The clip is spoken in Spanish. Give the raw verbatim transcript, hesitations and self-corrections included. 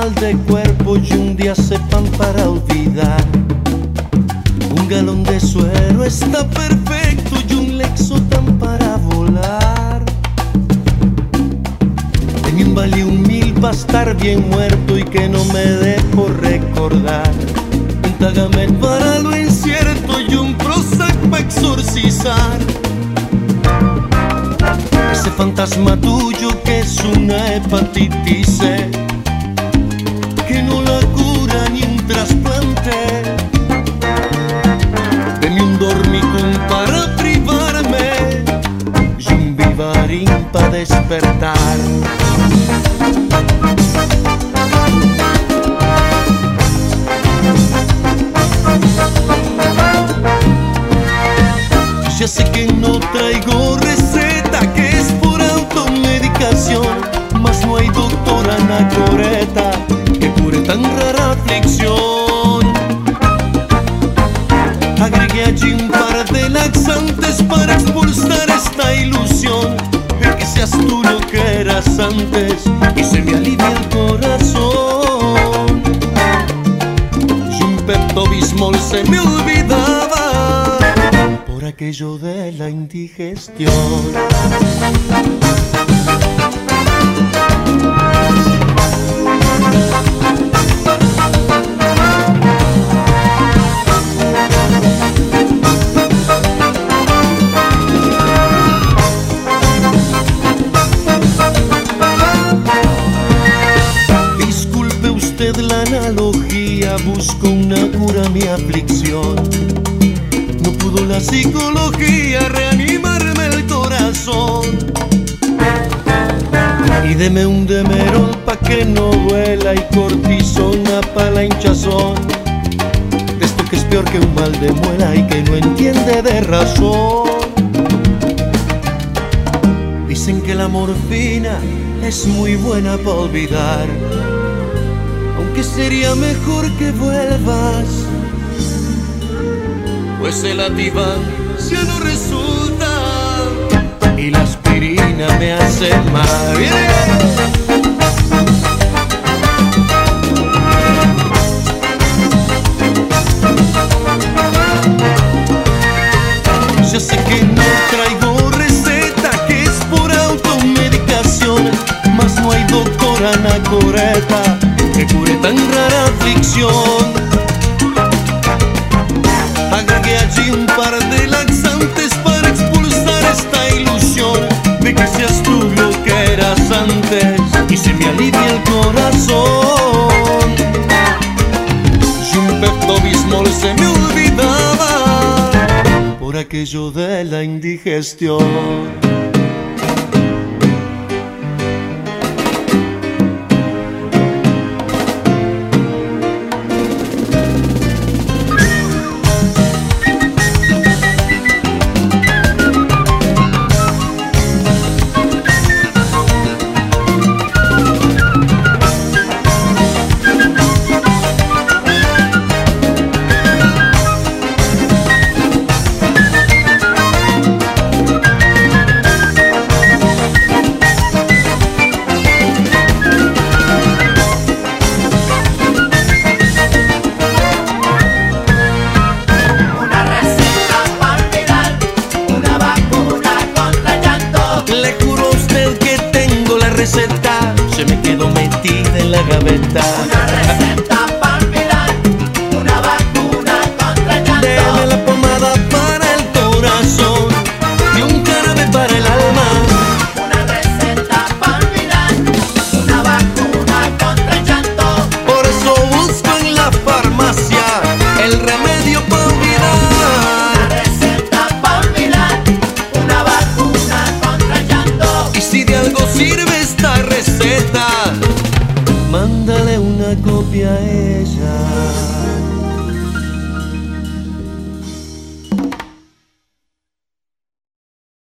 mal de cuerpo y un día sepan para olvidar. Un galón de suero está perfecto y un Lexotan para volar. De mí un vale un mil pa' estar bien muerto y que no me dé por recordar. Un Tagamet para lo incierto y un Prozac pa' exorcizar ese fantasma tuyo que es una hepatitis C, que no la cura ni un trasplante. Deme un dormicum para privarme y un Vivarin pa' despertar. Ya sé que no traigo receta, que es por automedicación, mas no hay doctora anacoreta que cure tan rara aflicción. Agregué allí un par de laxantes para expulsar esta ilusión de que seas tú lo que eras antes y se me alivia el corazón. Y un Pepto-Bismol se me olvidaba por aquello de la indigestión. Disculpe usted la analogía, busco una cura a mi aflicción. No pudo la psicología reanimarme el corazón. Y deme un Demerol pa' que no duela y cortisona pa' la hinchazón. De esto que es peor que un mal de muela y que no entiende de razón. Dicen que la morfina es muy buena pa' olvidar, aunque sería mejor que vuelvas, pues el Ativan ya no resulta y la aspirina me hace mal. Ya sé que no traigo receta, que es por automedicación, mas no hay doctora anacoreta que cure tan rara aflicción. Agregué allí un par de laxantes para expulsar esta ilusión de que seas tú lo que eras antes y se me alivia el corazón. Y un Pepto-Bismol se me olvidaba por aquello de la indigestión. Se me quedó metida en la gaveta. Una receta para olvidar, una vacuna contra el llanto. Deme la pomada para el corazón y un jarabe para el alma. Una receta para olvidar, una vacuna contra el llanto. Por eso busco en la farmacia el remedio para olvidar. Una receta para olvidar, una vacuna contra el llanto. Y si de algo sirve esta receta, mándale una copia a él.